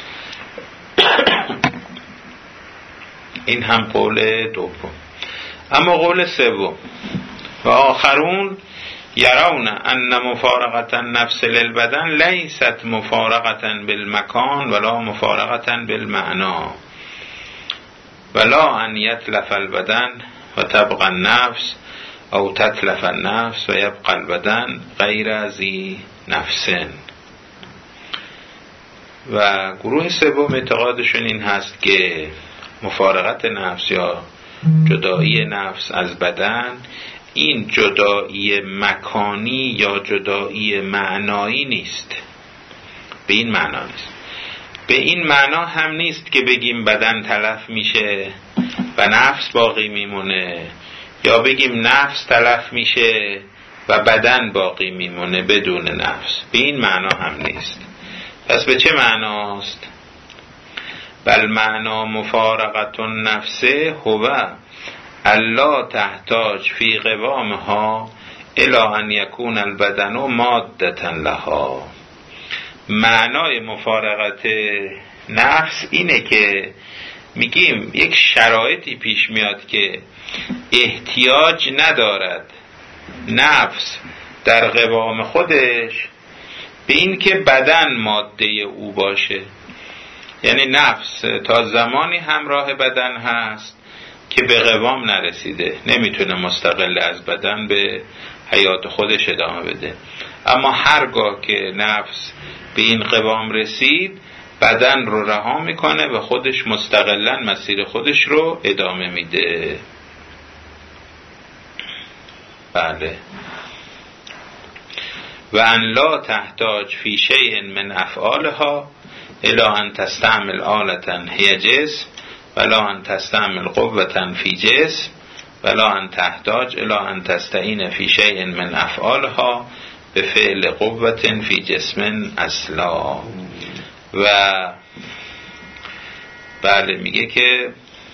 [SPEAKER 1] این هم قول دوم. اما قول سوم، و آخرون یرون ان مفارقت النفس للبدن لیست مفارقت بالمکان ولا مفارقت بالمعنا ولا ان یتلف البدن و تبقى النفس او تتلف النفس و یبقى البدن غیر ذی نفس. و گروه سوم اعتقادشون این هست که مفارقت نفس یا جدایی نفس از بدن این جدایی مکانی یا جدایی معنایی نیست. به این معنا نیست. به این معنا هم نیست که بگیم بدن تلف میشه و نفس باقی میمونه، یا بگیم نفس تلف میشه و بدن باقی میمونه بدون نفس. به این معنا هم نیست. پس به چه معناست؟ بل معنا مفارقت النفس هو الا تحتاج فی قوامها الی ان یکون البدن مادة لها. معنای مفارقت نفس اینه که میگیم یک شرایطی پیش میاد که احتیاج ندارد نفس در قوام خودش به این که بدن ماده او باشه. یعنی نفس تا زمانی همراه بدن هست که به قوام نرسیده، نمیتونه مستقل از بدن به حیات خودش ادامه بده. اما هرگاه که نفس به این قوام رسید، بدن رو رها میکنه و خودش مستقلاً مسیر خودش رو ادامه میده. بله. و ان لا تحتاج فی شیء من افعالها الی ان تستعمل آلة هی جسم ولا ان تستعمل قوة فی جسم ولا ان تحتاج الی ان تستعین فی شیء من افعالها به فعل قوة فی جسم اصلا. و بله میگه که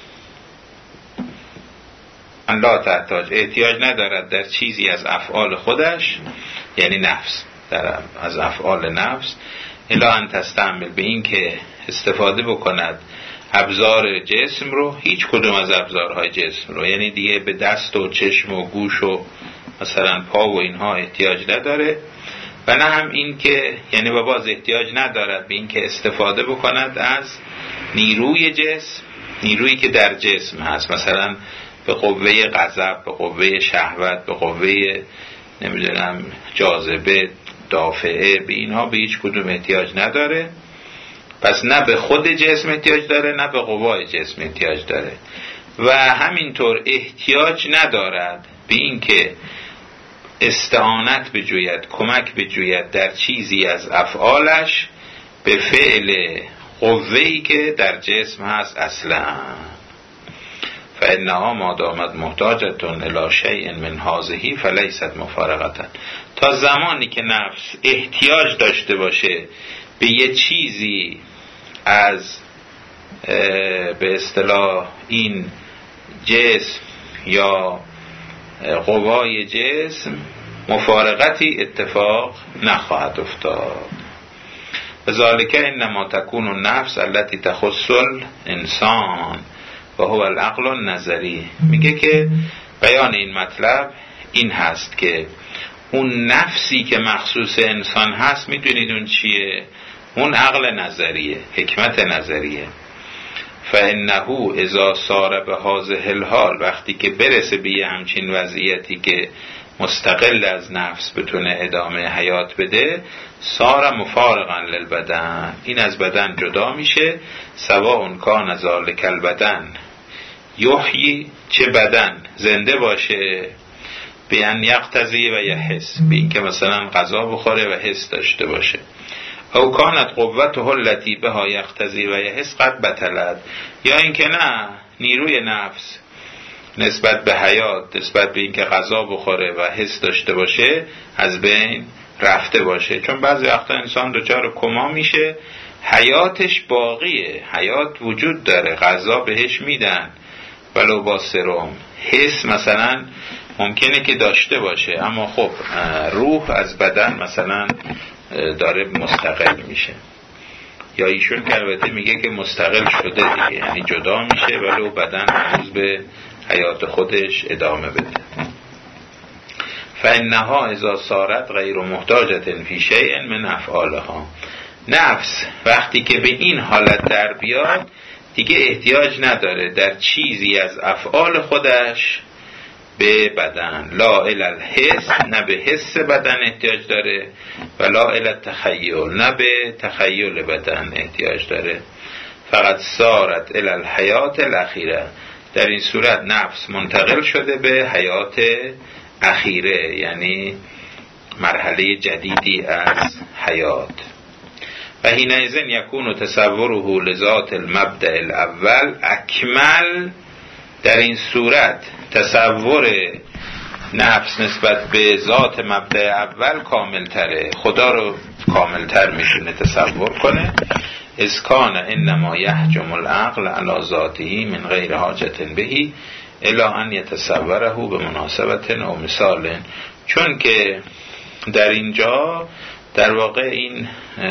[SPEAKER 1] ان لا تحتاج، احتیاج ندارد در چیزی از افعال خودش، یعنی نفس، در از افعال نفس، الا ان تستعمل، به این که استفاده بکند ابزار جسم رو، هیچ کدوم از ابزارهای جسم رو، یعنی دیگه به دست و چشم و گوش و مثلا پا و اینها احتیاج نداره. و نه هم این که، یعنی با باز احتیاج ندارد به این که استفاده بکند از نیروی جسم، نیرویی که در جسم هست، مثلا به قوه غضب، به قوه شهوت، به قوه نمیدونم جاذبه، دافعه، به اینها به هیچ کدوم احتیاج نداره. پس نه به خود جسم احتیاج داره، نه به قوای جسم احتیاج داره. و همینطور احتیاج ندارد به این که استعانت بجوید، کمک بجوید در چیزی از افعالش به فعل قوه‌ای که در جسم هست اصلا. فإنها ما دامت محتاجتون الی شیء من هذه فلیست مفارقتا. تا زمانی که نفس احتیاج داشته باشه به یه چیزی از به اصطلاح این جسم یا قوای جسم، مفارقتی اتفاق نخواهد افتاد. لذالک انما تکون النفس التي تخص الانسان و هو العقل النظری. میگه که بیان این مطلب این هست که اون نفسی که مخصوص انسان هست، میدونید اون چیه؟ اون عقل نظریه، حکمت نظریه. فانه اذا صار بهذه الحال، وقتی که برسه به یه همچین وضعیتی که مستقل از نفس بتونه ادامه حیات بده، صار مفارقا للبدن، این از بدن جدا میشه. سواء کان ذلک البدن یحیی، چه بدن زنده باشه، به ان یقتضی و یحس، به این که مثلا غذا بخوره و حس داشته باشه، او کانت قوته التي بها یقتضی و یحس قد بطلت، یا اینکه نه، نیروی نفس نسبت به حیات، نسبت به این که غذا بخوره و حس داشته باشه از بین رفته باشه. چون بعضی وقتا انسان دچار کما میشه، حیاتش باقیه، حیات وجود داره، غذا بهش میدن ولو با سرم، حس مثلا ممکنه که داشته باشه، اما خب روح از بدن مثلا داره مستقل میشه. یا ایشون که البته میگه که مستقل شده دیگه، یعنی جدا میشه ولو بدن هنوز به حیات خودش ادامه بده. فانها اذا صارت غیر محتاجة فی شیء من افعالها، نفس وقتی که به این حالت در بیاد دیگه احتیاج نداره در چیزی از افعال خودش به بدن، لا الی الحس، نه به حس بدن احتیاج داره، و لا الی التخیل، نه به تخیل بدن احتیاج داره. فقط سارت الی الحیات الاخیره، در این صورت نفس منتقل شده به حیات اخیره، یعنی مرحله جدیدی از حیات. و حینئذ یکون تصوره لذات المبدأ الاول اکمل، در این صورت تصور نفس نسبت به ذات مبدأ اول کامل تره، خدا رو کامل تر میشونه تصور کنه. اذ کان انما یحجم العقل علی ذاته من غیر حاجت بهی الی ان یتصوره به مناسبت و مثال، چون که در اینجا در واقع این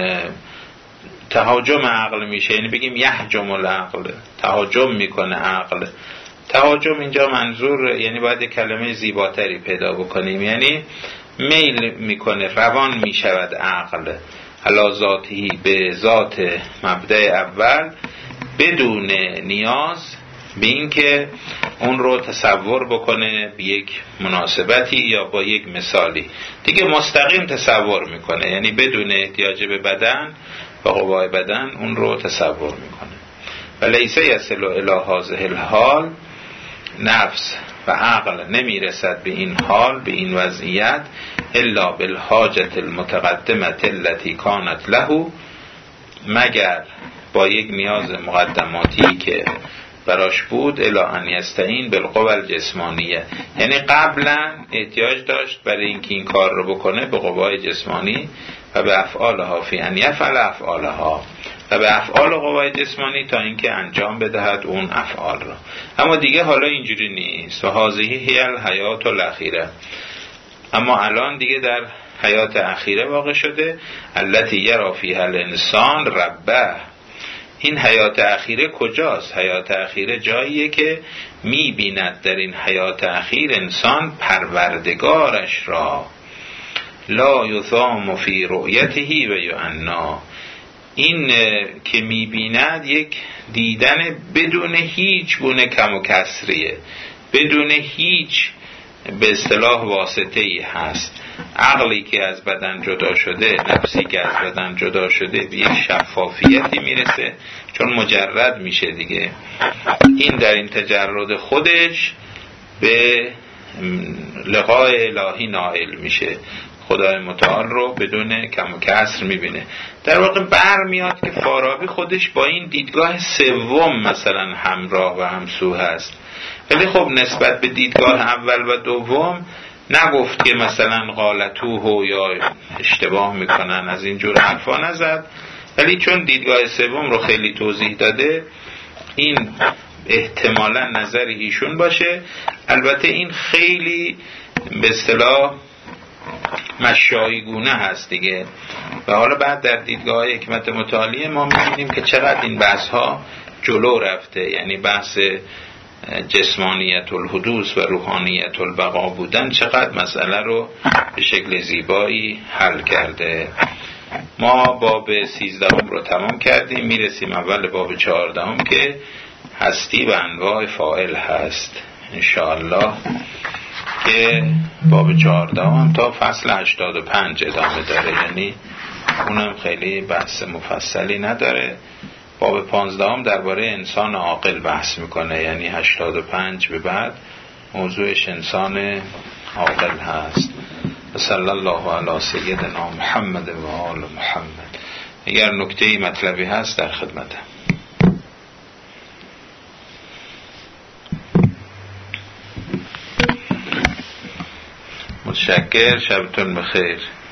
[SPEAKER 1] تهاجم عقل میشه، یعنی بگیم یحجم العقل، تهاجم میکنه عقل. تهاجم اینجا منظور، یعنی باید کلمه زیباتری پیدا بکنیم، یعنی میل میکنه، روان میشود عقل علی ذاتی، به ذات مبدأ اول، بدون نیاز به این که اون رو تصور بکنه به یک مناسبتی یا با یک مثالی دیگه، مستقیم تصور میکنه، یعنی بدون احتیاج به بدن و قوای بدن اون رو تصور میکنه. و لیس یصل الی هذه الحال، نفس و عقل نمیرسد به این حال، به این وضعیت، الا بالحاجت المتقدمه التي کانت له، مگر با یک نیاز مقدماتی که براش بود، الا ان یستعین بالقوى الجسمانیه، یعنی قبلا احتیاج داشت برای اینکه این کار رو بکنه به قوای جسمانی و به افعالها، فی ان یفعل افعالها، و به افعال قوای جسمانی تا اینکه انجام بدهد اون افعال را. اما دیگه حالا اینجوری نیست. و هذه هی الحیات الاخیره، اما الان دیگه در حیات اخیره واقع شده، التي یرا فیها الانسان ربه. این حیات اخیره کجاست؟ حیات اخیره جاییه که میبیند در این حیات اخیر انسان پروردگارش را، لا یثام فی رؤیته و یعنا، این که میبیند یک دیدن بدون هیچ گونه کم و کسریه، بدون هیچ به اصطلاح واسطه‌ای هست. عقلی که از بدن جدا شده، نفسی که از بدن جدا شده، به یک شفافیتی میرسه، چون مجرد میشه دیگه. این در این تجرد خودش به لقای الهی نائل میشه، خدای متعال رو بدون کم و کسر میبینه. در واقع برمیاد که فارابی خودش با این دیدگاه سوم مثلا همراه و همسو هست، ولی خب نسبت به دیدگاه اول و دوم نگفت که مثلا غالطوه یا اشتباه میکنن، از اینجور حرفا نزد، ولی چون دیدگاه سوم رو خیلی توضیح داده، این احتمالا نظر ایشون باشه. البته این خیلی به اصطلاح مشایگونه هست دیگه. و حالا بعد در دیدگاه حکمت متعالیه ما می‌بینیم که چقدر این بحث ها جلو رفته، یعنی بحث جسمانیت الحدوث و روحانیت البقا بودن چقدر مسئله رو به شکل زیبایی حل کرده. ما باب سیزدهم رو تمام کردیم، میرسیم اول باب چهاردهم که هستی و انواع فاعل هست انشاءالله، که باب چهاردهم هم تا فصل هشتاد و پنج ادامه داره، یعنی اونم خیلی بحث مفصلی نداره. باب پانزدهم درباره انسان عاقل بحث میکنه، یعنی هشتاد و پنج به بعد موضوعش انسان عاقل هست. صلی الله علی سیدنا محمد و آل محمد. اگر نکته‌ای مطلبی هست در خدمتم. متشکر، شبتون بخیر.